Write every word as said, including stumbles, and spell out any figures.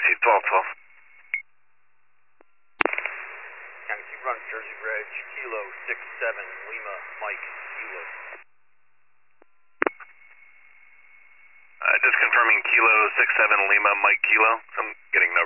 received twelve twelve. Yankee Run, Jersey Bridge, Kilo six seven, Lima, Mike, Kilo. Uh, just confirming Kilo six seven, Lima, Mike, Kilo. So I'm getting